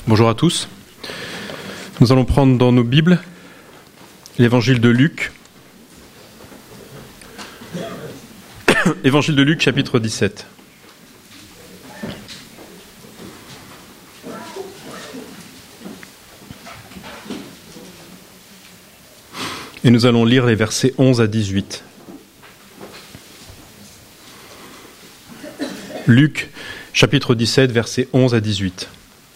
Bonjour à tous. Nous allons prendre dans nos Bibles l'évangile de Luc. Évangile de Luc, chapitre 17. Et nous allons lire les versets 11 à 18. Luc, chapitre 17, versets 11 à 18.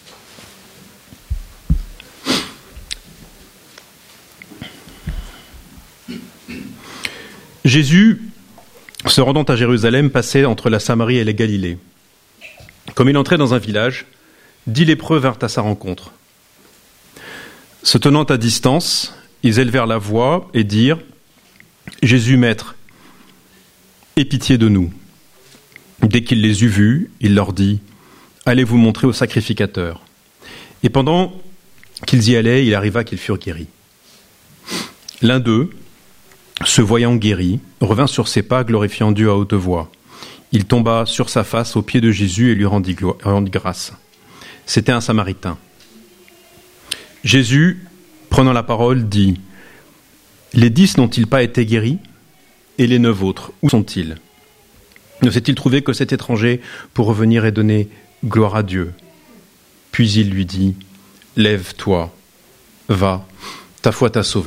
Jésus, se rendant à Jérusalem, passait entre la Samarie et la Galilée. Comme il entrait dans un village, 10 lépreux vinrent à sa rencontre. Se tenant à distance, ils élevèrent la voix et dirent « Jésus, Maître, aie pitié de nous. » Dès qu'il les eut vus, il leur dit « Allez vous montrer au sacrificateur. » Et pendant qu'ils y allaient, il arriva qu'ils furent guéris. L'un d'eux, se voyant guéri, revint sur ses pas, glorifiant Dieu à haute voix. Il tomba sur sa face aux pieds de Jésus et lui rendit grâce. C'était un Samaritain. Jésus, prenant la parole, dit « Les 10 n'ont-ils pas été guéris? Et les 9 autres, où sont-ils? Ne s'est-il trouvé que cet étranger pour revenir et donner gloire à Dieu? » Puis il lui dit « Lève-toi, va, ta foi t'a sauvé. »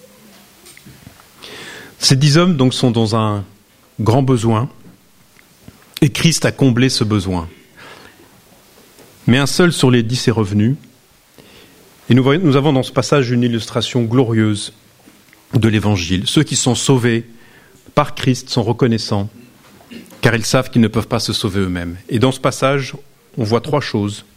Ces 10 hommes donc sont dans un grand besoin et Christ a comblé ce besoin. Mais un seul sur les 10 est revenu et nous avons dans ce passage une illustration glorieuse de l'Évangile. Ceux qui sont sauvés par Christ sont reconnaissants car ils savent qu'ils ne peuvent pas se sauver eux-mêmes. Et dans ce passage, on voit 3 choses.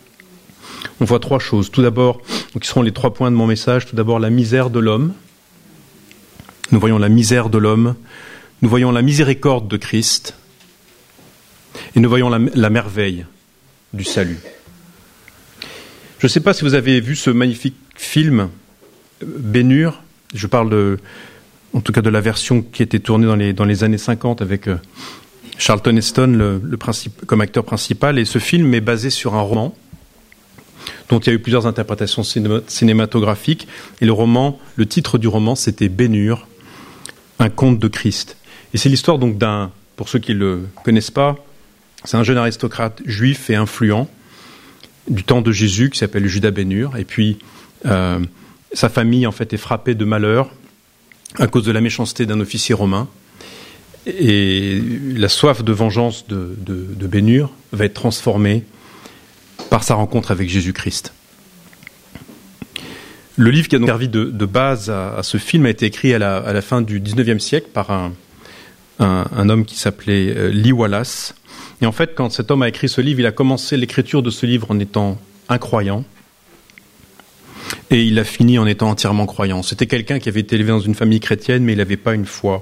Tout d'abord, qui seront les 3 points de mon message. Tout d'abord, la misère de l'homme. Nous voyons la misère de l'homme, nous voyons la miséricorde de Christ, et nous voyons la merveille du salut. Je ne sais pas si vous avez vu ce magnifique film, Ben-Hur. Je parle en tout cas de la version qui a été tournée dans les années 50 avec Charlton Heston comme acteur principal. Et ce film est basé sur un roman dont il y a eu plusieurs interprétations cinématographiques. Et le titre du roman, c'était Ben-Hur, un conte de Christ. Et c'est l'histoire donc pour ceux qui ne le connaissent pas, c'est un jeune aristocrate juif et influent du temps de Jésus qui s'appelle Judas Ben-Hur. Et puis sa famille en fait est frappée de malheur à cause de la méchanceté d'un officier romain. Et la soif de vengeance de Ben-Hur va être transformée par sa rencontre avec Jésus-Christ. Le livre qui a donc servi de base à ce film a été écrit à la fin du 19e siècle par un homme qui s'appelait Lee Wallace. Et en fait, quand cet homme a écrit ce livre, il a commencé l'écriture de ce livre en étant incroyant. Et il a fini en étant entièrement croyant. C'était quelqu'un qui avait été élevé dans une famille chrétienne, mais il n'avait pas une foi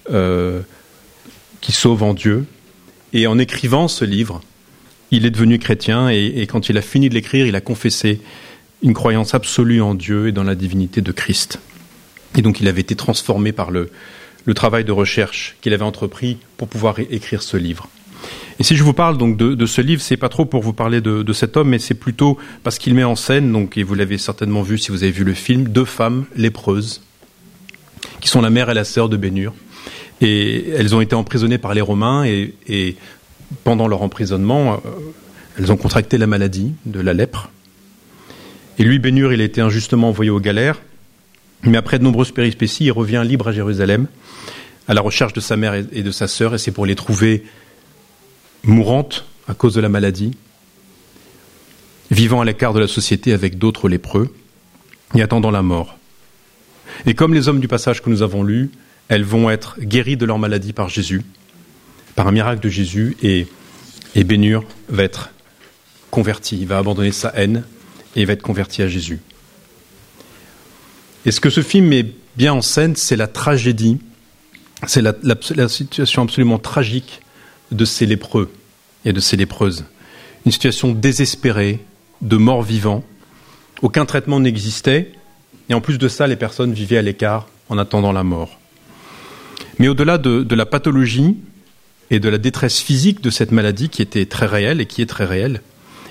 qui sauve en Dieu. Et en écrivant ce livre, il est devenu chrétien et quand il a fini de l'écrire, il a confessé une croyance absolue en Dieu et dans la divinité de Christ. Et donc il avait été transformé par le travail de recherche qu'il avait entrepris pour pouvoir écrire ce livre. Et si je vous parle donc de ce livre, c'est pas trop pour vous parler de cet homme, mais c'est plutôt parce qu'il met en scène, donc, et vous l'avez certainement vu si vous avez vu le film, 2 femmes lépreuses, qui sont la mère et la sœur de Ben-Hur. Et elles ont été emprisonnées par les Romains et pendant leur emprisonnement, elles ont contracté la maladie de la lèpre. Et lui, Ben-Hur, il a été injustement envoyé aux galères. Mais après de nombreuses péripéties, il revient libre à Jérusalem, à la recherche de sa mère et de sa sœur. Et c'est pour les trouver mourantes à cause de la maladie, vivant à l'écart de la société avec d'autres lépreux et attendant la mort. Et comme les hommes du passage que nous avons lus, elles vont être guéries de leur maladie par Jésus, par un miracle de Jésus. Et Ben-Hur va être converti, il va abandonner sa haine, et il va être converti à Jésus. Et ce que ce film met bien en scène, c'est la tragédie, c'est la situation absolument tragique de ces lépreux et de ces lépreuses. Une situation désespérée, de morts vivants. Aucun traitement n'existait, et en plus de ça, les personnes vivaient à l'écart en attendant la mort. Mais au-delà de la pathologie et de la détresse physique de cette maladie qui était très réelle et qui est très réelle,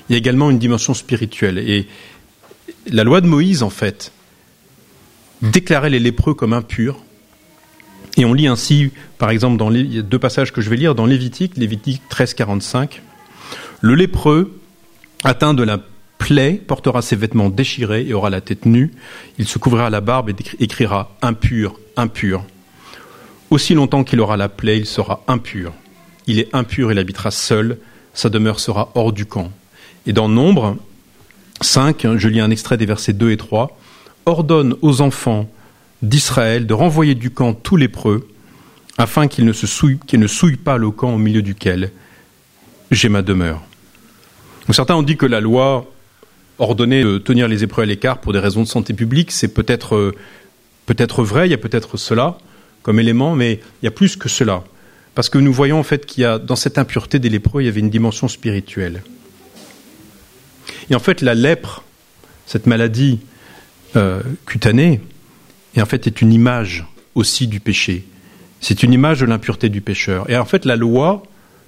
il y a également une dimension spirituelle. Et la loi de Moïse, en fait, déclarait les lépreux comme impurs. Et on lit ainsi, par exemple, il y a 2 passages que je vais lire, dans Lévitique 13:45. Le lépreux, atteint de la plaie, portera ses vêtements déchirés et aura la tête nue. Il se couvrira la barbe et écrira « impur, impur ». Aussi longtemps qu'il aura la plaie, il sera impur. Il est impur, il habitera seul, sa demeure sera hors du camp. Et dans Nombre 5, je lis un extrait des versets 2 et 3, « Ordonne aux enfants d'Israël de renvoyer du camp tous lépreux, afin qu'ils ne souillent pas le camp au milieu duquel j'ai ma demeure. » Donc certains ont dit que la loi ordonnait de tenir les lépreux à l'écart pour des raisons de santé publique. C'est peut-être vrai, il y a peut-être cela comme élément, mais il y a plus que cela. Parce que nous voyons en fait qu'il y a, dans cette impureté des lépreux, il y avait une dimension spirituelle. Et en fait, la lèpre, cette maladie cutanée, et en fait est une image aussi du péché. C'est une image de l'impureté du pécheur. Et en fait, la loi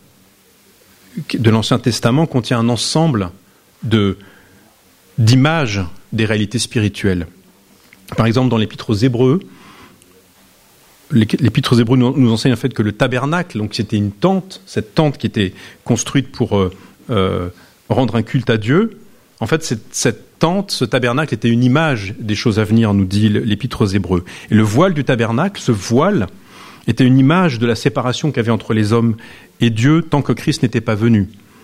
de l'Ancien Testament contient un ensemble d'images des réalités spirituelles. Par exemple, dans l'Épître aux Hébreux, l'Épître aux Hébreux nous enseigne en fait que le tabernacle, donc c'était une tente, cette tente qui était construite pour rendre un culte à Dieu, en fait cette tente, ce tabernacle était une image des choses à venir, nous dit l'Épître aux Hébreux. Et le voile du tabernacle, ce voile, était une image de la séparation qu'il y avait entre les hommes et Dieu tant que Christ n'était pas venu.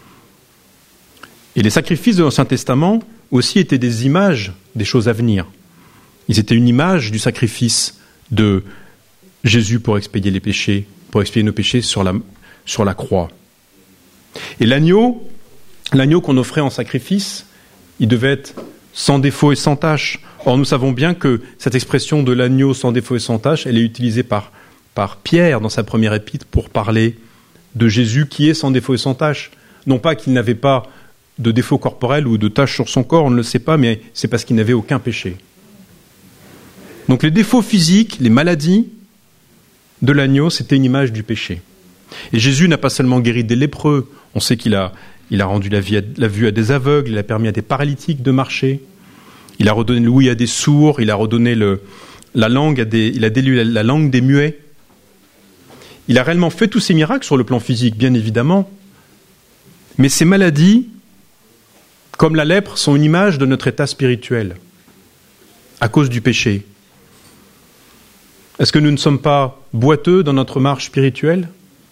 Et les sacrifices de l'Ancien Testament aussi étaient des images des choses à venir. Ils étaient une image du sacrifice de Jésus pour expier les péchés, pour expier nos péchés sur la croix. Et l'agneau qu'on offrait en sacrifice, il devait être sans défaut et sans tache. Or, nous savons bien que cette expression de l'agneau sans défaut et sans tache, elle est utilisée par Pierre dans sa première épître pour parler de Jésus qui est sans défaut et sans tache. Non pas qu'il n'avait pas de défaut corporel ou de tache sur son corps, on ne le sait pas, mais c'est parce qu'il n'avait aucun péché. Donc les défauts physiques, les maladies de l'agneau, c'était une image du péché. Et Jésus n'a pas seulement guéri des lépreux, on sait qu'il a rendu la vue à des aveugles, il a permis à des paralytiques de marcher, il a redonné l'ouïe à des sourds, il a redonné la langue il a délié la langue des muets. Il a réellement fait tous ces miracles sur le plan physique, bien évidemment. Mais ces maladies, comme la lèpre, sont une image de notre état spirituel, à cause du péché. Est-ce que nous ne sommes pas boiteux dans notre marche spirituelle ?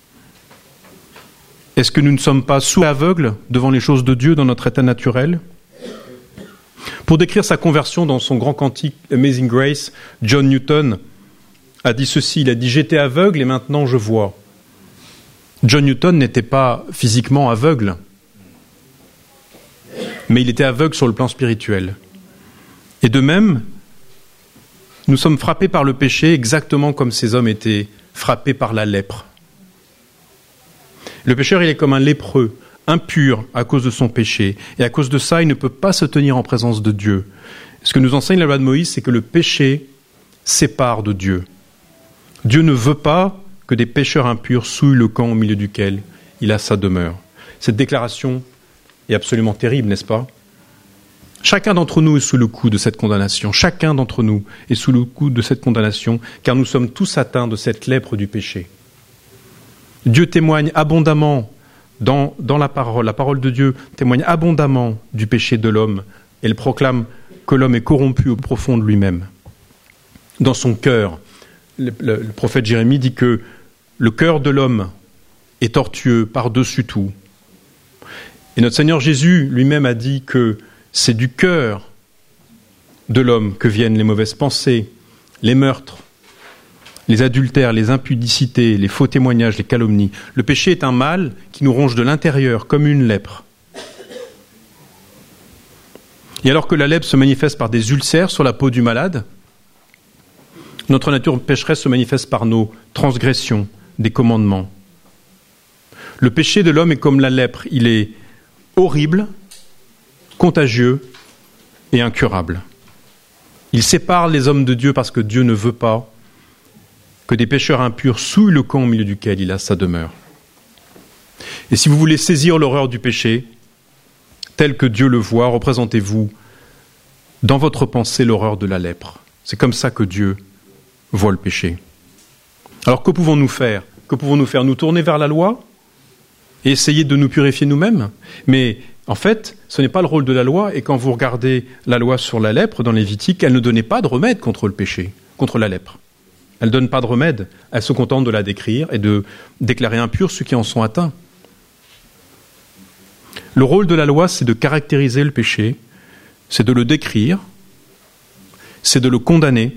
Est-ce que nous ne sommes pas sourds et aveugles devant les choses de Dieu dans notre état naturel ? Pour décrire sa conversion dans son grand cantique Amazing Grace, John Newton a dit ceci, il a dit « J'étais aveugle et maintenant je vois ». John Newton n'était pas physiquement aveugle, mais il était aveugle sur le plan spirituel. Et de même, nous sommes frappés par le péché exactement comme ces hommes étaient frappés par la lèpre. Le pécheur, il est comme un lépreux, impur à cause de son péché. Et à cause de ça, il ne peut pas se tenir en présence de Dieu. Ce que nous enseigne la loi de Moïse, c'est que le péché sépare de Dieu. Dieu ne veut pas que des pécheurs impurs souillent le camp au milieu duquel il a sa demeure. Cette déclaration est absolument terrible, n'est-ce pas ? Chacun d'entre nous est sous le coup de cette condamnation. Chacun d'entre nous est sous le coup de cette condamnation, car nous sommes tous atteints de cette lèpre du péché. Dieu témoigne abondamment dans la parole de Dieu témoigne abondamment du péché de l'homme. Elle proclame que l'homme est corrompu au profond de lui-même. Dans son cœur, le prophète Jérémie dit que le cœur de l'homme est tortueux par-dessus tout. Et notre Seigneur Jésus lui-même a dit que c'est du cœur de l'homme que viennent les mauvaises pensées, les meurtres, les adultères, les impudicités, les faux témoignages, les calomnies. Le péché est un mal qui nous ronge de l'intérieur comme une lèpre. Et alors que la lèpre se manifeste par des ulcères sur la peau du malade, notre nature pécheresse se manifeste par nos transgressions des commandements. Le péché de l'homme est comme la lèpre, il est horrible, contagieux et incurable. Il sépare les hommes de Dieu parce que Dieu ne veut pas que des pécheurs impurs souillent le camp au milieu duquel il a sa demeure. Et si vous voulez saisir l'horreur du péché, tel que Dieu le voit, représentez-vous dans votre pensée l'horreur de la lèpre. C'est comme ça que Dieu voit le péché. Alors que pouvons-nous faire ? Que pouvons-nous faire ? Nous tourner vers la loi et essayer de nous purifier nous-mêmes ? Mais en fait, ce n'est pas le rôle de la loi. Et quand vous regardez la loi sur la lèpre dans Lévitique, elle ne donnait pas de remède contre le péché, contre la lèpre. Elle ne donne pas de remède. Elle se contente de la décrire et de déclarer impurs ceux qui en sont atteints. Le rôle de la loi, c'est de caractériser le péché, c'est de le décrire, c'est de le condamner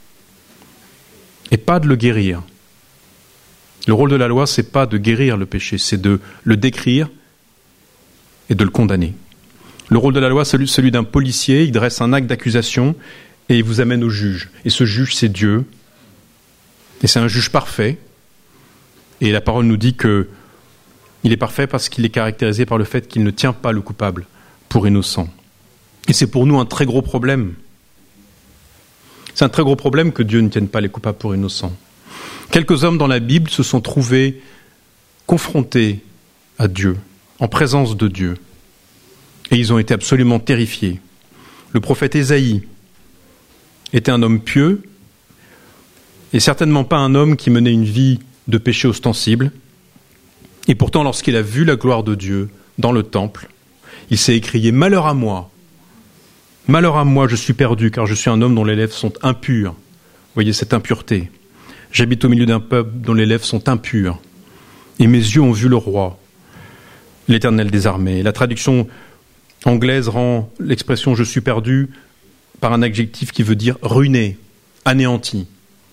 et pas de le guérir. Le rôle de la loi, c'est pas de guérir le péché, c'est de le décrire et de le condamner. Le rôle de la loi, c'est celui d'un policier, il dresse un acte d'accusation et il vous amène au juge. Et ce juge, c'est Dieu. Et c'est un juge parfait. Et la parole nous dit qu'il est parfait parce qu'il est caractérisé par le fait qu'il ne tient pas le coupable pour innocent. Et c'est pour nous un très gros problème. C'est un très gros problème que Dieu ne tienne pas les coupables pour innocents. Quelques hommes dans la Bible se sont trouvés confrontés à Dieu, en présence de Dieu. Et ils ont été absolument terrifiés. Le prophète Ésaïe était un homme pieux, et certainement pas un homme qui menait une vie de péché ostensible. Et pourtant, lorsqu'il a vu la gloire de Dieu dans le temple, il s'est écrié « Malheur à moi ! Malheur à moi, je suis perdu, car je suis un homme dont les lèvres sont impures. » Vous voyez cette impureté. « J'habite au milieu d'un peuple dont les lèvres sont impures. Et mes yeux ont vu le roi, l'Éternel des armées. » La traduction anglaise rend l'expression « je suis perdu » par un adjectif qui veut dire « ruiné », « anéanti ».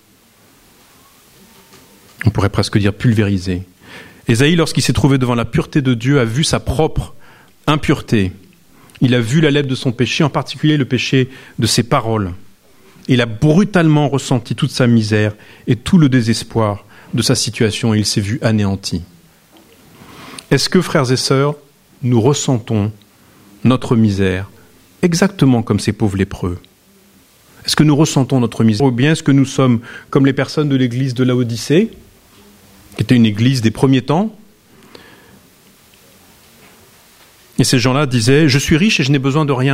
On pourrait presque dire « pulvérisé ». Ésaïe, lorsqu'il s'est trouvé devant la pureté de Dieu, a vu sa propre impureté. Il a vu la lèpre de son péché, en particulier le péché de ses paroles. Il a brutalement ressenti toute sa misère et tout le désespoir de sa situation et il s'est vu anéanti. Est-ce que, frères et sœurs, nous ressentons notre misère exactement comme ces pauvres lépreux ? Est-ce que nous ressentons notre misère ? Ou bien est-ce que nous sommes comme les personnes de l'église de Laodicée, qui était une église des premiers temps ? Et ces gens-là disaient « Je suis riche et je n'ai besoin de rien. »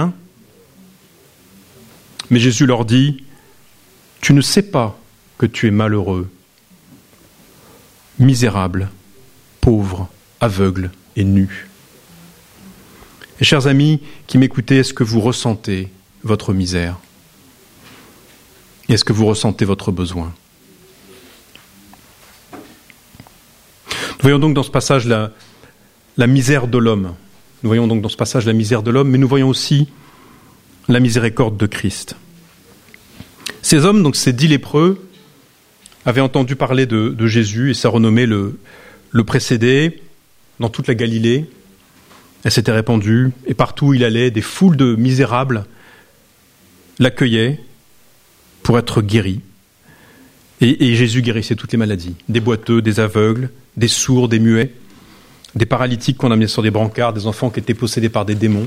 Mais Jésus leur dit « Tu ne sais pas que tu es malheureux, misérable, pauvre, aveugle et nu. » Et chers amis qui m'écoutez, est-ce que vous ressentez votre misère ? Et est-ce que vous ressentez votre besoin ? Nous voyons donc dans ce passage la misère de l'homme. Nous voyons donc dans ce passage la misère de l'homme, mais nous voyons aussi la miséricorde de Christ. Ces hommes, donc ces 10 lépreux, avaient entendu parler de Jésus et sa renommée le précédait dans toute la Galilée. Elle s'était répandue et partout où il allait, des foules de misérables l'accueillaient pour être guéris. Et Jésus guérissait toutes les maladies, des boiteux, des aveugles, des sourds, des muets, des paralytiques qu'on amenait sur des brancards, des enfants qui étaient possédés par des démons.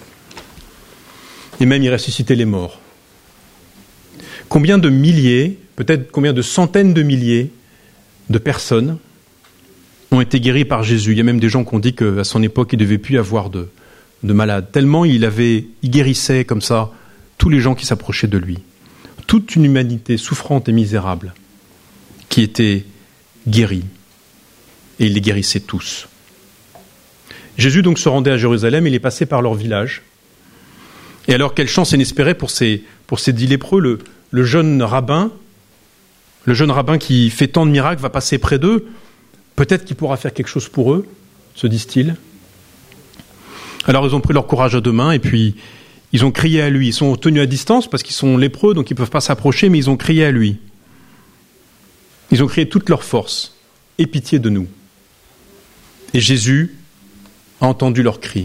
Et même il ressuscitait les morts. Combien de milliers, peut-être combien de centaines de milliers de personnes ont été guéries par Jésus. Il y a même des gens qui ont dit qu'à son époque, il ne devait plus y avoir de malades. Tellement il guérissait comme ça tous les gens qui s'approchaient de lui. Toute une humanité souffrante et misérable qui était guérie. Et il les guérissait tous. Jésus donc se rendait à Jérusalem, il est passé par leur village. Et alors quelle chance inespérée pour ces 10 lépreux, le jeune rabbin qui fait tant de miracles va passer près d'eux. Peut-être qu'il pourra faire quelque chose pour eux, se disent-ils. Alors ils ont pris leur courage à deux mains et puis ils ont crié à lui. Ils sont tenus à distance parce qu'ils sont lépreux, donc ils ne peuvent pas s'approcher, mais ils ont crié à lui. Ils ont crié toute leur force. « Aie pitié de nous !» Et Jésus a entendu leurs cris.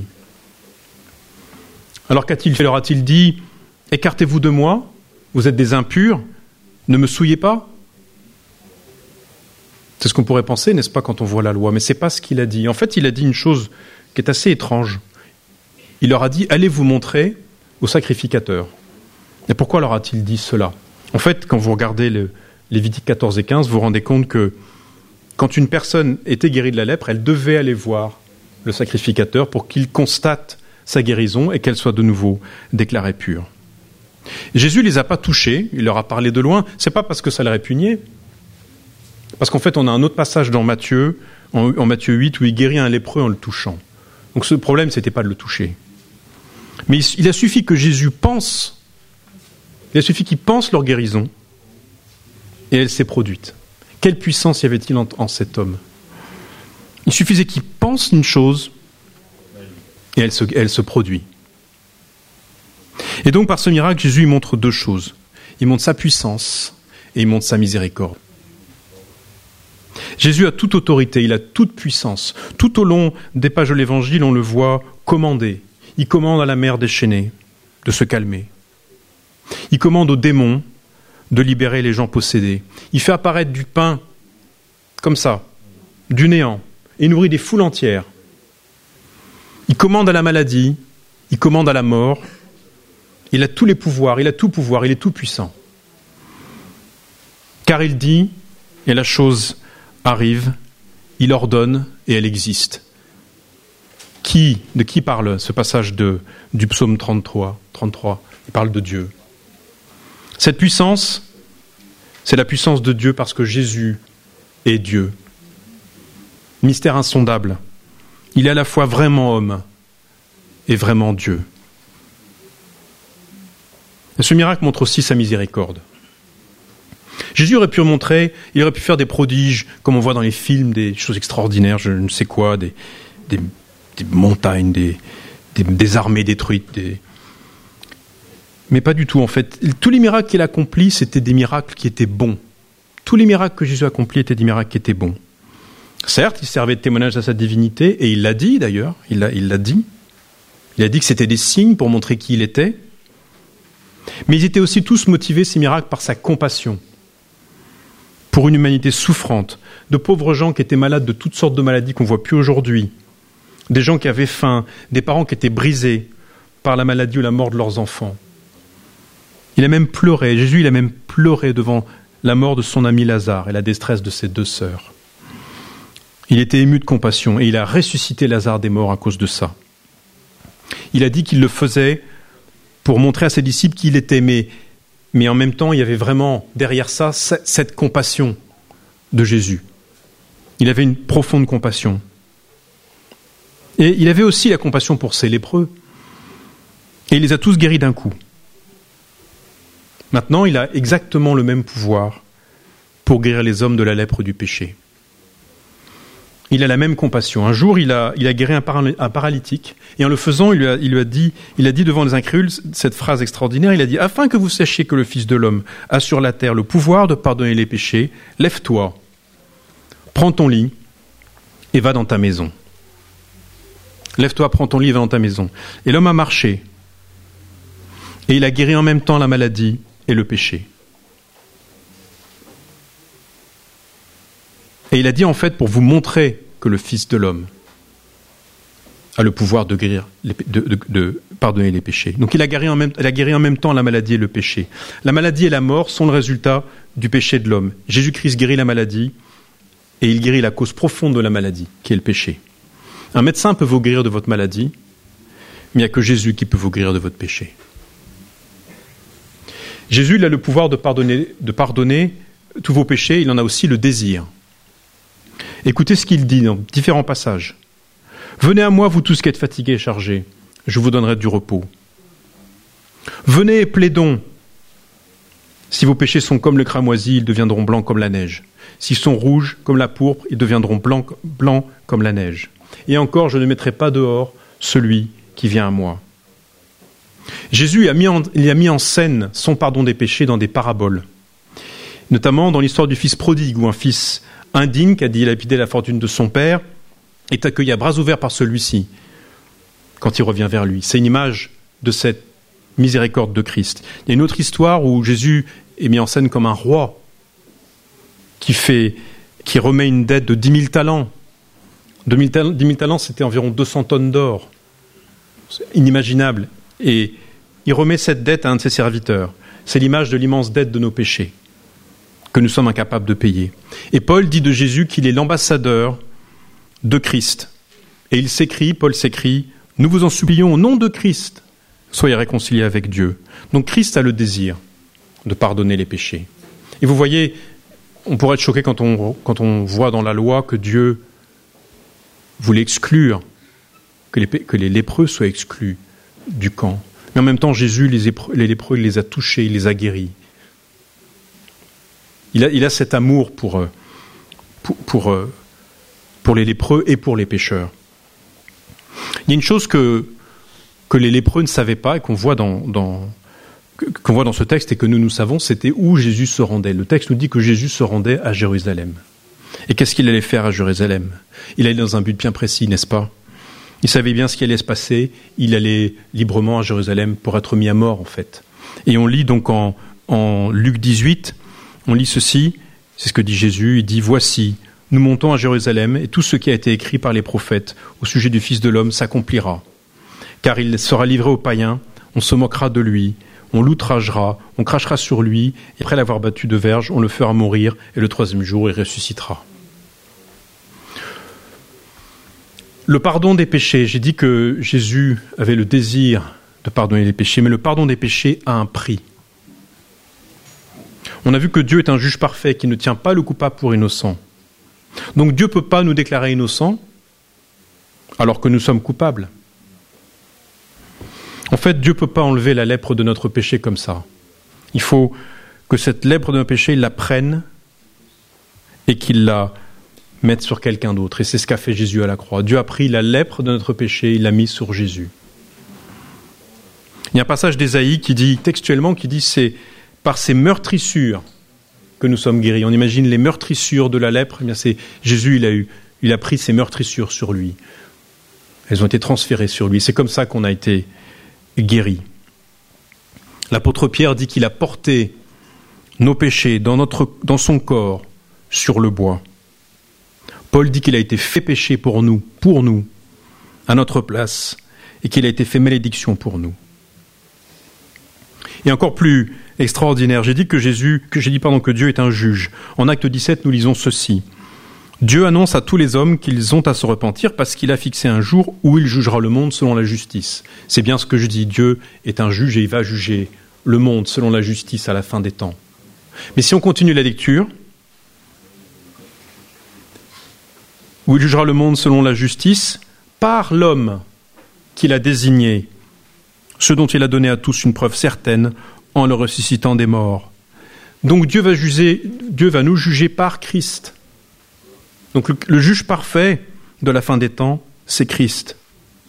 Alors qu'a-t-il fait ? Leur a-t-il dit « Écartez-vous de moi, vous êtes des impurs, ne me souillez pas ?» C'est ce qu'on pourrait penser, n'est-ce pas, quand on voit la loi, mais ce n'est pas ce qu'il a dit. En fait, il a dit une chose qui est assez étrange. Il leur a dit « Allez vous montrer au sacrificateur ». Et pourquoi leur a-t-il dit cela ? En fait, quand vous regardez Lévitique 14 et 15, vous vous rendez compte que quand une personne était guérie de la lèpre, elle devait aller voir le sacrificateur pour qu'il constate sa guérison et qu'elle soit de nouveau déclarée pure. Jésus ne les a pas touchés, il leur a parlé de loin, c'est pas parce que ça les répugnait, parce qu'en fait on a un autre passage dans Matthieu, en Matthieu 8, où il guérit un lépreux en le touchant. Donc ce problème, c'était pas de le toucher. Mais il a suffi que Jésus pense, il a suffi qu'il pense leur guérison, et elle s'est produite. Quelle puissance y avait-il en cet homme? Il suffisait qu'il pense une chose, et elle se produit. Et donc par ce miracle, Jésus il montre deux choses. Il montre sa puissance, et il montre sa miséricorde. Jésus a toute autorité, il a toute puissance. Tout au long des pages de l'Évangile, on le voit commander. Il commande à la mer déchaînée de se calmer. Il commande aux démons de libérer les gens possédés. Il fait apparaître du pain, comme ça, du néant, et nourrit des foules entières. Il commande à la maladie, il commande à la mort. Il a tous les pouvoirs, il a tout pouvoir, il est tout puissant. Car il dit, et la chose arrive, il ordonne et elle existe. De qui parle ce passage du psaume 33? Il parle de Dieu. Cette puissance, c'est la puissance de Dieu parce que Jésus est Dieu. Mystère insondable. Il est à la fois vraiment homme et vraiment Dieu. Et ce miracle montre aussi sa miséricorde. Jésus aurait pu il aurait pu faire des prodiges, comme on voit dans les films, des choses extraordinaires, je ne sais quoi, des montagnes, des armées détruites. Mais pas du tout, en fait. Tous les miracles qu'il accomplit, c'était des miracles qui étaient bons. Tous les miracles que Jésus accomplit étaient des miracles qui étaient bons. Certes, il servait de témoignage à sa divinité, et il l'a dit d'ailleurs, il l'a dit. Il a dit que c'était des signes pour montrer qui il était. Mais ils étaient aussi tous motivés, ces miracles, par sa compassion pour une humanité souffrante, de pauvres gens qui étaient malades de toutes sortes de maladies qu'on ne voit plus aujourd'hui, des gens qui avaient faim, des parents qui étaient brisés par la maladie ou la mort de leurs enfants. Jésus il a même pleuré devant la mort de son ami Lazare et la détresse de ses deux sœurs. Il était ému de compassion et il a ressuscité Lazare des morts à cause de ça. Il a dit qu'il le faisait pour montrer à ses disciples qui il était, mais en même temps, il y avait vraiment derrière ça cette compassion de Jésus. Il avait une profonde compassion. Et il avait aussi la compassion pour ces lépreux. Et il les a tous guéris d'un coup. Maintenant, il a exactement le même pouvoir pour guérir les hommes de la lèpre du péché. Il a la même compassion. Un jour, il a guéri un paralytique, et en le faisant, il a dit devant les incrédules cette phrase extraordinaire, il a dit « Afin que vous sachiez que le Fils de l'homme a sur la terre le pouvoir de pardonner les péchés, lève-toi, prends ton lit et va dans ta maison. » Lève-toi, prends ton lit et va dans ta maison. Et l'homme a marché, et il a guéri en même temps la maladie et le péché. Et il a dit en fait pour vous montrer que le Fils de l'homme a le pouvoir de guérir, de pardonner les péchés. Donc il a guéri en même temps la maladie et le péché. La maladie et la mort sont le résultat du péché de l'homme. Jésus-Christ guérit la maladie et il guérit la cause profonde de la maladie, qui est le péché. Un médecin peut vous guérir de votre maladie, mais il n'y a que Jésus qui peut vous guérir de votre péché. Jésus, il a le pouvoir de pardonner tous vos péchés, il en a aussi le désir. Écoutez ce qu'il dit dans différents passages. « Venez à moi, vous tous qui êtes fatigués et chargés, je vous donnerai du repos. Venez et plaidons. Si vos péchés sont comme le cramoisi, ils deviendront blancs comme la neige. S'ils sont rouges comme la pourpre, ils deviendront blancs comme la neige. Et encore, je ne mettrai pas dehors celui qui vient à moi. » Jésus a mis en scène son pardon des péchés dans des paraboles, notamment dans l'histoire du fils prodigue, où un fils indigne qui a dilapidé la fortune de son père est accueilli à bras ouverts par celui-ci quand il revient vers lui. C'est une image de cette miséricorde de Christ. Il y a une autre histoire où Jésus est mis en scène comme un roi qui remet une dette de 10 000 talents. 10 000 talents, c'était environ 200 tonnes d'or. C'est inimaginable. Et il remet cette dette à un de ses serviteurs. C'est l'image de l'immense dette de nos péchés que nous sommes incapables de payer. Et Paul dit de Jésus qu'il est l'ambassadeur de Christ. Et Paul s'écrie, Nous vous en supplions au nom de Christ, soyez réconciliés avec Dieu. Donc Christ a le désir de pardonner les péchés. Et vous voyez, on pourrait être choqué quand on voit dans la loi que Dieu voulait exclure, que les lépreux soient exclus du camp. Mais en même temps, Jésus, les lépreux, il les a touchés, il les a guéris. Il a cet amour pour les lépreux et pour les pécheurs. Il y a une chose que les lépreux ne savaient pas et qu'on voit dans ce texte et que nous savons, c'était où Jésus se rendait. Le texte nous dit que Jésus se rendait à Jérusalem. Et qu'est-ce qu'il allait faire à Jérusalem? Il allait dans un but bien précis, n'est-ce pas? Il savait bien ce qui allait se passer. Il allait librement à Jérusalem pour être mis à mort, en fait. Et on lit donc en Luc 18, on lit ceci, c'est ce que dit Jésus, il dit « Voici, nous montons à Jérusalem, et tout ce qui a été écrit par les prophètes au sujet du Fils de l'homme s'accomplira. Car il sera livré aux païens, on se moquera de lui, on l'outragera, on crachera sur lui, et après l'avoir battu de verge, on le fera mourir, et le troisième jour, il ressuscitera. » Le pardon des péchés, j'ai dit que Jésus avait le désir de pardonner les péchés, mais le pardon des péchés a un prix. On a vu que Dieu est un juge parfait qui ne tient pas le coupable pour innocent. Donc Dieu ne peut pas nous déclarer innocents alors que nous sommes coupables. En fait, Dieu ne peut pas enlever la lèpre de notre péché comme ça. Il faut que cette lèpre de notre péché, il la prenne et qu'il la mette sur quelqu'un d'autre. Et c'est ce qu'a fait Jésus à la croix. Dieu a pris la lèpre de notre péché, il l'a mise sur Jésus. Il y a un passage d'Ésaïe qui dit, textuellement, c'est par ces meurtrissures que nous sommes guéris. On imagine les meurtrissures de la lèpre. Eh bien, c'est Jésus, il a pris ces meurtrissures sur lui. Elles ont été transférées sur lui. C'est comme ça qu'on a été guéris. L'apôtre Pierre dit qu'il a porté nos péchés dans son corps sur le bois. Paul dit qu'il a été fait péché pour nous, à notre place, et qu'il a été fait malédiction pour nous. Et encore plus extraordinaire, j'ai dit que Dieu est un juge. En Acte 17, nous lisons ceci. Dieu annonce à tous les hommes qu'ils ont à se repentir parce qu'il a fixé un jour où il jugera le monde selon la justice. C'est bien ce que je dis, Dieu est un juge et il va juger le monde selon la justice à la fin des temps. Mais si on continue la lecture, où il jugera le monde selon la justice, par l'homme qu'il a désigné, ce dont il a donné à tous une preuve certaine en le ressuscitant des morts. Donc Dieu va nous juger par Christ. Donc le juge parfait de la fin des temps, c'est Christ.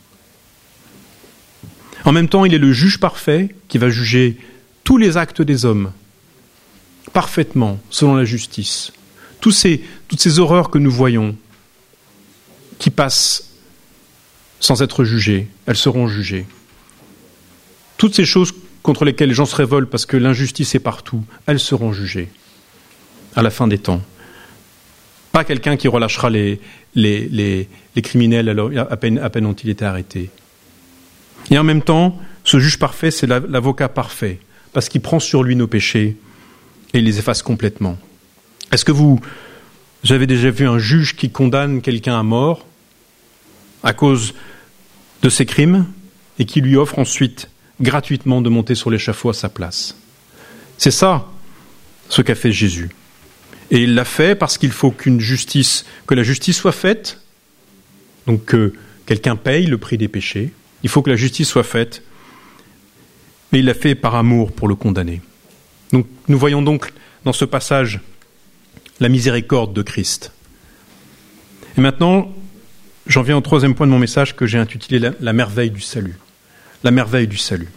En même temps, il est le juge parfait qui va juger tous les actes des hommes, parfaitement, selon la justice. Toutes ces horreurs que nous voyons, qui passent sans être jugées, elles seront jugées. Toutes ces choses contre lesquelles les gens se révoltent parce que l'injustice est partout, elles seront jugées à la fin des temps. Pas quelqu'un qui relâchera les criminels à peine ont-ils été arrêtés. Et en même temps, ce juge parfait, c'est l'avocat parfait, parce qu'il prend sur lui nos péchés et il les efface complètement. Est-ce que vous avez déjà vu un juge qui condamne quelqu'un à mort à cause de ses crimes et qui lui offre ensuite gratuitement de monter sur l'échafaud à sa place? C'est ça ce qu'a fait Jésus. Et il l'a fait parce qu'il faut que la justice soit faite, donc que quelqu'un paye le prix des péchés. Il faut que la justice soit faite, mais il l'a fait par amour pour le condamné. Donc nous voyons donc dans ce passage la miséricorde de Christ. Et maintenant, j'en viens au troisième point de mon message que j'ai intitulé la merveille du salut. La merveille du salut.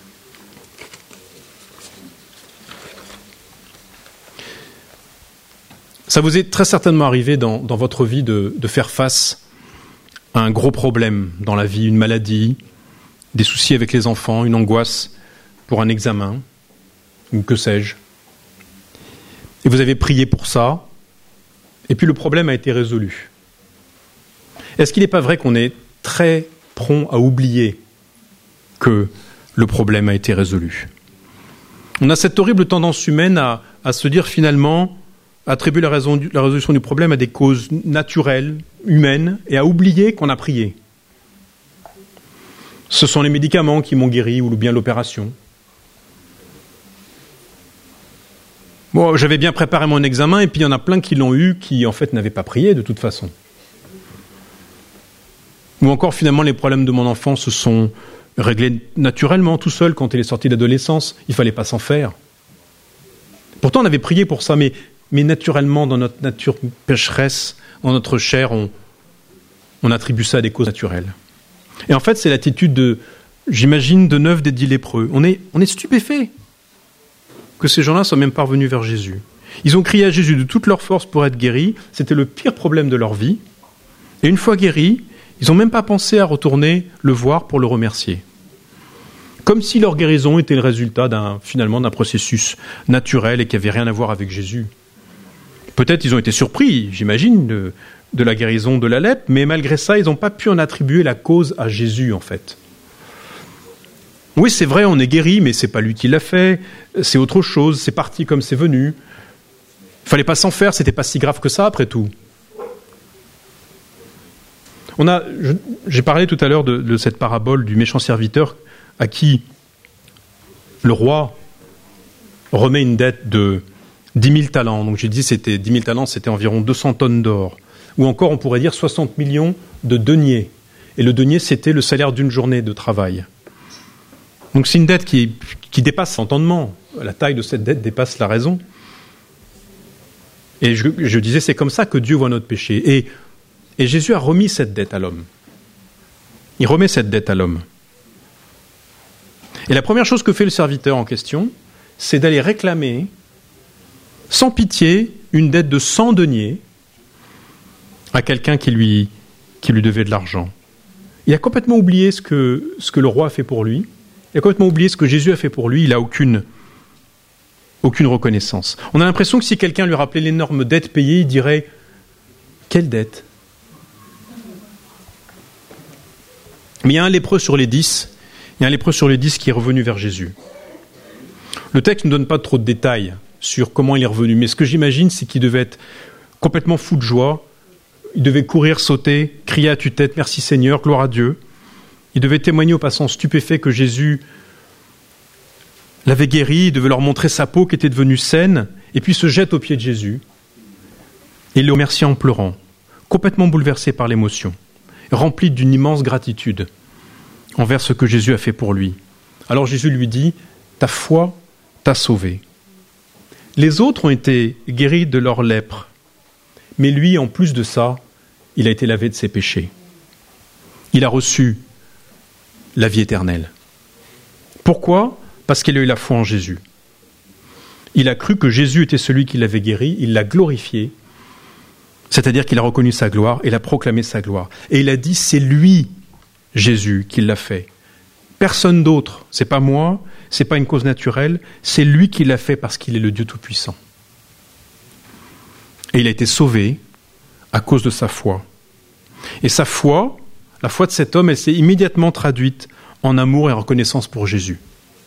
Ça vous est très certainement arrivé dans votre vie de faire face à un gros problème dans la vie, une maladie, des soucis avec les enfants, une angoisse pour un examen, ou que sais-je. Et vous avez prié pour ça, et puis le problème a été résolu. Est-ce qu'il n'est pas vrai qu'on est très prompt à oublier que le problème a été résolu? On a cette horrible tendance humaine à se dire finalement, attribuer la résolution du problème à des causes naturelles, humaines, et à oublier qu'on a prié. Ce sont les médicaments qui m'ont guéri ou bien l'opération. Bon, j'avais bien préparé mon examen et puis il y en a plein qui l'ont eu qui en fait n'avaient pas prié de toute façon. Ou encore finalement les problèmes de mon enfant se sont réglés naturellement tout seul quand il est sorti d'adolescence. Il ne fallait pas s'en faire. Pourtant on avait prié pour ça, mais naturellement dans notre nature pécheresse, dans notre chair, on attribue ça à des causes naturelles. Et en fait c'est l'attitude j'imagine, de 9 des 10 lépreux. On est stupéfait que ces gens-là soient même parvenus vers Jésus. Ils ont crié à Jésus de toute leur force pour être guéris. C'était le pire problème de leur vie. Et une fois guéris, ils n'ont même pas pensé à retourner le voir pour le remercier. Comme si leur guérison était le résultat d'un processus naturel et qui n'avait rien à voir avec Jésus. Peut-être ils ont été surpris, j'imagine, de la guérison de la lèpre, mais malgré ça, ils n'ont pas pu en attribuer la cause à Jésus, en fait. Oui, c'est vrai, on est guéri, mais c'est pas lui qui l'a fait, c'est autre chose, c'est parti comme c'est venu. Il fallait pas s'en faire, c'était pas si grave que ça, après tout. J'ai parlé tout à l'heure de cette parabole du méchant serviteur à qui le roi remet une dette de 10 000 talents. Donc j'ai dit c'était 10 000 talents, c'était environ 200 tonnes d'or. Ou encore, on pourrait dire 60 millions de deniers. Et le denier, c'était le salaire d'une journée de travail. Donc c'est une dette qui dépasse l'entendement. La taille de cette dette dépasse la raison. Et je disais, c'est comme ça que Dieu voit notre péché. Et Jésus a remis cette dette à l'homme. Il remet cette dette à l'homme. Et la première chose que fait le serviteur en question, c'est d'aller réclamer, sans pitié, une dette de 100 deniers à quelqu'un qui lui devait de l'argent. Il a complètement oublié ce que le roi a fait pour lui. Il a complètement oublié ce que Jésus a fait pour lui. Il n'a aucune reconnaissance. On a l'impression que si quelqu'un lui rappelait l'énorme dette payée, il dirait « Quelle dette ?» Mais il y a un lépreux sur les 10. Il y a un lépreux sur les 10 qui est revenu vers Jésus. Le texte ne donne pas trop de détails sur comment il est revenu. Mais ce que j'imagine, c'est qu'il devait être complètement fou de joie. Il devait courir, sauter, crier à tue-tête « Merci Seigneur, gloire à Dieu ». Il devait témoigner aux passants stupéfaits que Jésus l'avait guéri, il devait leur montrer sa peau qui était devenue saine, et puis se jette aux pieds de Jésus. Et il le remercie en pleurant, complètement bouleversé par l'émotion, rempli d'une immense gratitude envers ce que Jésus a fait pour lui. Alors Jésus lui dit « Ta foi t'a sauvé ». Les autres ont été guéris de leur lèpre, mais lui, en plus de ça, il a été lavé de ses péchés. Il a reçu la vie éternelle. Pourquoi ? Parce qu'il a eu la foi en Jésus. Il a cru que Jésus était celui qui l'avait guéri, il l'a glorifié, c'est-à-dire qu'il a reconnu sa gloire et il a proclamé sa gloire. Et il a dit, c'est lui, Jésus, qui l'a fait. Personne d'autre, c'est pas moi, c'est pas une cause naturelle, c'est lui qui l'a fait parce qu'il est le Dieu Tout-Puissant. Et il a été sauvé à cause de sa foi. Et sa foi, la foi de cet homme, elle s'est immédiatement traduite en amour et reconnaissance pour Jésus.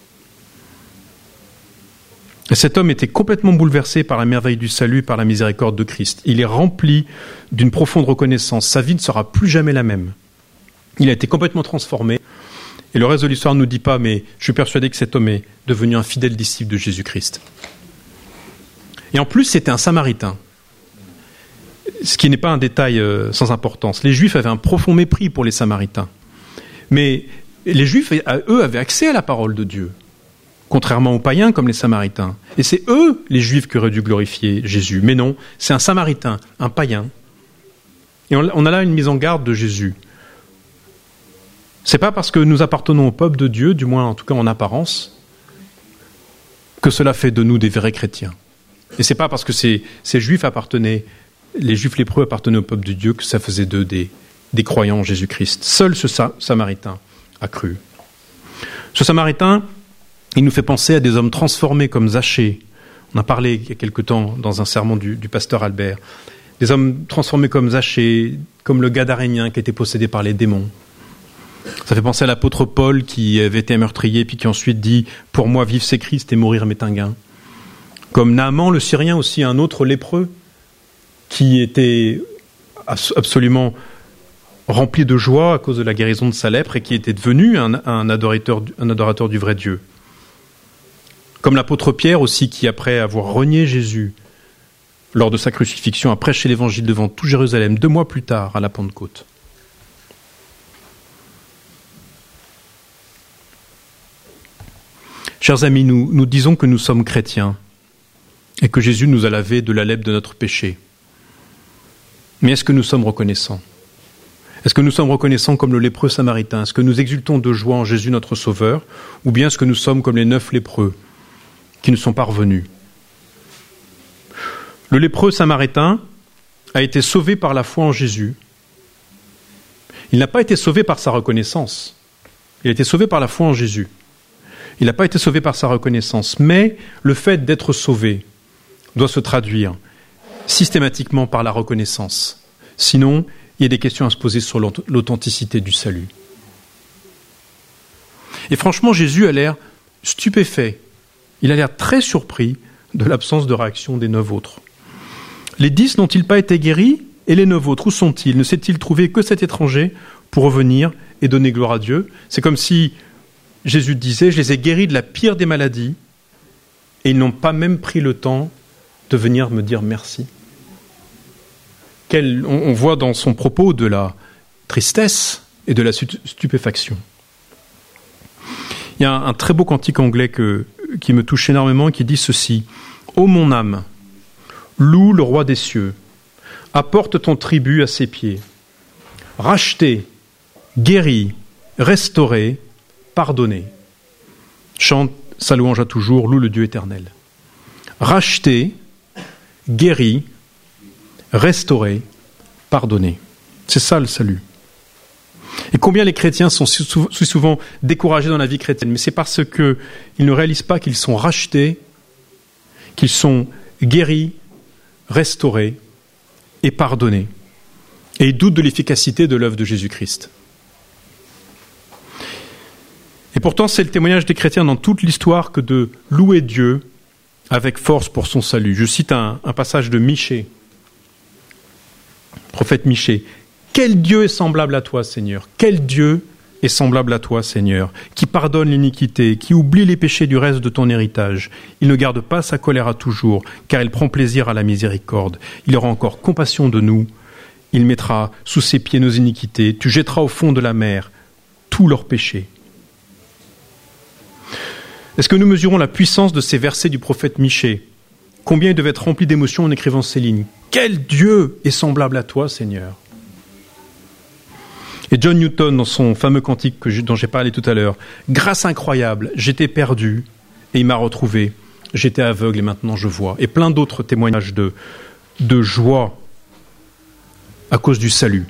Et cet homme était complètement bouleversé par la merveille du salut, par la miséricorde de Christ. Il est rempli d'une profonde reconnaissance. Sa vie ne sera plus jamais la même. Il a été complètement transformé. Et le reste de l'histoire ne nous dit pas, mais je suis persuadé que cet homme est devenu un fidèle disciple de Jésus-Christ. Et en plus, c'était un Samaritain. Ce qui n'est pas un détail sans importance. Les Juifs avaient un profond mépris pour les Samaritains. Mais les Juifs, eux, avaient accès à la parole de Dieu, contrairement aux païens comme les Samaritains. Et c'est eux, les Juifs, qui auraient dû glorifier Jésus. Mais non, c'est un Samaritain, un païen. Et on a là une mise en garde de Jésus. C'est pas parce que nous appartenons au peuple de Dieu, du moins en tout cas en apparence, que cela fait de nous des vrais chrétiens. Et c'est pas parce que ces Juifs les Juifs lépreux appartenaient au peuple de Dieu que ça faisait d'eux des croyants en Jésus-Christ. Seul ce Samaritain a cru. Ce Samaritain, il nous fait penser à des hommes transformés comme Zachée. On a parlé il y a quelque temps dans un sermon du pasteur Albert. Des hommes transformés comme Zachée, comme le Gadarénien qui était possédé par les démons. Ça fait penser à l'apôtre Paul qui avait été un meurtrier puis qui ensuite dit « Pour moi, vivre c'est Christ et mourir m'est un gain ». Comme Naaman le Syrien aussi, un autre lépreux qui était absolument rempli de joie à cause de la guérison de sa lèpre et qui était devenu un adorateur du vrai Dieu. Comme l'apôtre Pierre aussi, qui après avoir renié Jésus lors de sa crucifixion, a prêché l'évangile devant tout Jérusalem 2 mois plus tard à la Pentecôte. Chers amis, nous disons que nous sommes chrétiens et que Jésus nous a lavé de la lèpre de notre péché. Mais est-ce que nous sommes reconnaissants ? Est-ce que nous sommes reconnaissants comme le lépreux samaritain ? Est-ce que nous exultons de joie en Jésus notre Sauveur ? Ou bien est-ce que nous sommes comme les 9 lépreux qui ne sont pas revenus ? Le lépreux samaritain a été sauvé par la foi en Jésus. Il n'a pas été sauvé par sa reconnaissance. Il a été sauvé par la foi en Jésus. Il n'a pas été sauvé par sa reconnaissance. Mais le fait d'être sauvé doit se traduire systématiquement par la reconnaissance. Sinon, il y a des questions à se poser sur l'authenticité du salut. Et franchement, Jésus a l'air stupéfait. Il a l'air très surpris de l'absence de réaction des 9 autres. Les 10 n'ont-ils pas été guéris ? Et les 9 autres, où sont-ils ? Ne s'est-il trouvé que cet étranger pour revenir et donner gloire à Dieu ? C'est comme si Jésus disait, je les ai guéris de la pire des maladies et ils n'ont pas même pris le temps de venir me dire merci. On voit dans son propos de la tristesse et de la stupéfaction. Il y a un très beau cantique anglais qui me touche énormément, qui dit ceci. « Ô mon âme, loue le roi des cieux, apporte ton tribut à ses pieds. Racheté, guéri, restauré, pardonné. » Chante sa louange à toujours, loue le Dieu éternel. Racheté, guéri, restauré, pardonné. C'est ça le salut. Et combien les chrétiens sont si souvent découragés dans la vie chrétienne, mais c'est parce qu'ils ne réalisent pas qu'ils sont rachetés, qu'ils sont guéris, restaurés et pardonnés. Et ils doutent de l'efficacité de l'œuvre de Jésus-Christ. Et pourtant, c'est le témoignage des chrétiens dans toute l'histoire que de louer Dieu avec force pour son salut. Je cite un passage de Michée, prophète Michée. « Quel Dieu est semblable à toi, Seigneur ? Quel Dieu est semblable à toi, Seigneur, qui pardonne l'iniquité, qui oublie les péchés du reste de ton héritage. Il ne garde pas sa colère à toujours, car il prend plaisir à la miséricorde. Il aura encore compassion de nous. Il mettra sous ses pieds nos iniquités. Tu jetteras au fond de la mer tous leurs péchés. » Est-ce que nous mesurons la puissance de ces versets du prophète Michée ? Combien il devait être rempli d'émotion en écrivant ces lignes. « Quel Dieu est semblable à toi, Seigneur ?» Et John Newton, dans son fameux cantique dont j'ai parlé tout à l'heure, « Grâce incroyable, j'étais perdu et il m'a retrouvé. J'étais aveugle et maintenant je vois. » Et plein d'autres témoignages de joie à cause du salut.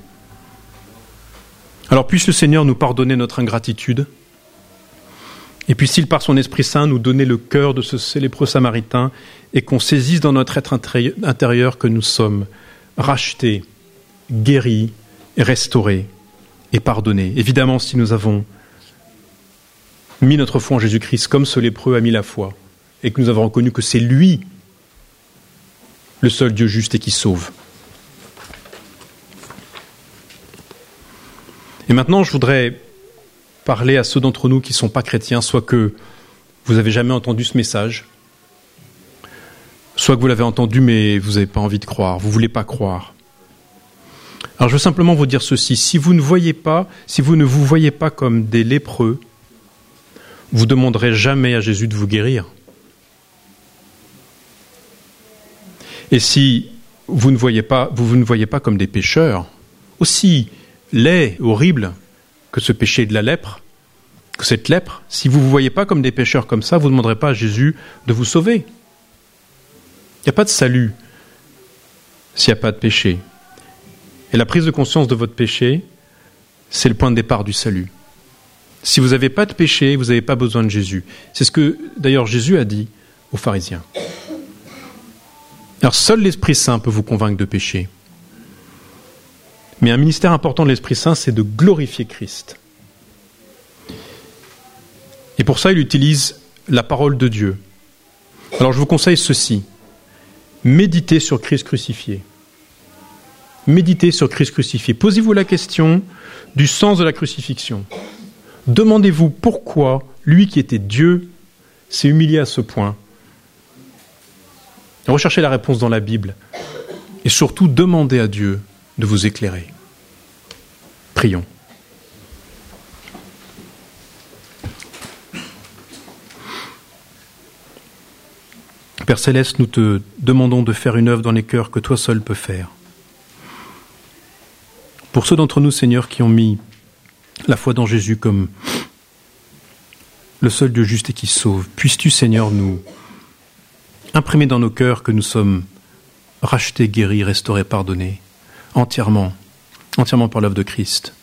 Alors puisse le Seigneur nous pardonner notre ingratitude, et puisse-t-il par son Esprit Saint nous donner le cœur de ce lépreux samaritain et qu'on saisisse dans notre être intérieur que nous sommes rachetés, guéris, restaurés et pardonnés. Évidemment, si nous avons mis notre foi en Jésus-Christ comme ce lépreux a mis la foi et que nous avons reconnu que c'est lui le seul Dieu juste et qui sauve. Et maintenant, je voudrais parler à ceux d'entre nous qui ne sont pas chrétiens, soit que vous n'avez jamais entendu ce message, soit que vous l'avez entendu mais vous n'avez pas envie de croire, vous ne voulez pas croire. Alors je veux simplement vous dire ceci, si vous ne vous voyez pas comme des lépreux, vous ne demanderez jamais à Jésus de vous guérir. Et si vous ne voyez pas comme des pécheurs, aussi laid, horrible que ce péché de la lèpre, que cette lèpre, si vous ne vous voyez pas comme des pécheurs comme ça, vous ne demanderez pas à Jésus de vous sauver. Il n'y a pas de salut s'il n'y a pas de péché. Et la prise de conscience de votre péché, c'est le point de départ du salut. Si vous n'avez pas de péché, vous n'avez pas besoin de Jésus. C'est ce que, d'ailleurs, Jésus a dit aux pharisiens. Alors, seul l'Esprit Saint peut vous convaincre de péché. Mais un ministère important de l'Esprit Saint, c'est de glorifier Christ. Et pour ça, il utilise la parole de Dieu. Alors je vous conseille ceci. Méditez sur Christ crucifié. Méditez sur Christ crucifié. Posez-vous la question du sens de la crucifixion. Demandez-vous pourquoi lui qui était Dieu s'est humilié à ce point. Recherchez la réponse dans la Bible et surtout demandez à Dieu de vous éclairer. Prions. Père Céleste, nous te demandons de faire une œuvre dans les cœurs que toi seul peux faire. Pour ceux d'entre nous, Seigneur, qui ont mis la foi dans Jésus comme le seul Dieu juste et qui sauve, puisses-tu, Seigneur, nous imprimer dans nos cœurs que nous sommes rachetés, guéris, restaurés, pardonnés, entièrement par l'œuvre de Christ,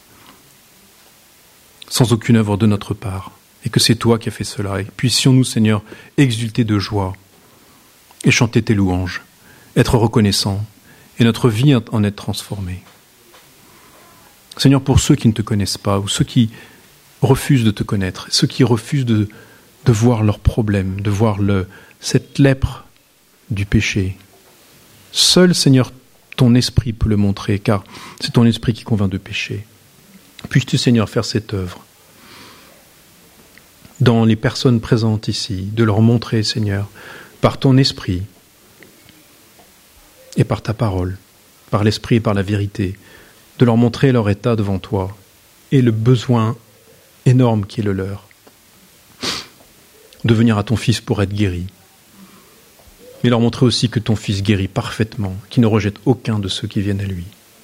sans aucune œuvre de notre part, et que c'est toi qui as fait cela. Et puissions-nous, Seigneur, exulter de joie et chanter tes louanges, être reconnaissants, et notre vie en être transformée. Seigneur, pour ceux qui ne te connaissent pas, ou ceux qui refusent de te connaître, ceux qui refusent de voir leurs problèmes, de voir cette lèpre du péché, seul, Seigneur, ton esprit peut le montrer, car c'est ton esprit qui convainc de péché. Puisses-tu, Seigneur, faire cette œuvre dans les personnes présentes ici, de leur montrer, Seigneur, par ton esprit et par ta parole, par l'esprit et par la vérité, de leur montrer leur état devant toi et le besoin énorme qui est le leur, de venir à ton Fils pour être guéri, mais leur montrer aussi que ton Fils guérit parfaitement, qui ne rejette aucun de ceux qui viennent à lui.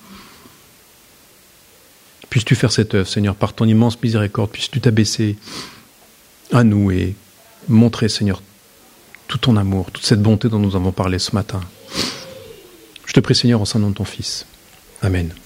Puisses-tu faire cette œuvre, Seigneur, par ton immense miséricorde, puisses-tu t'abaisser à nous et montrer, Seigneur, tout ton amour, toute cette bonté dont nous avons parlé ce matin. Je te prie, Seigneur, en son nom de ton Fils. Amen.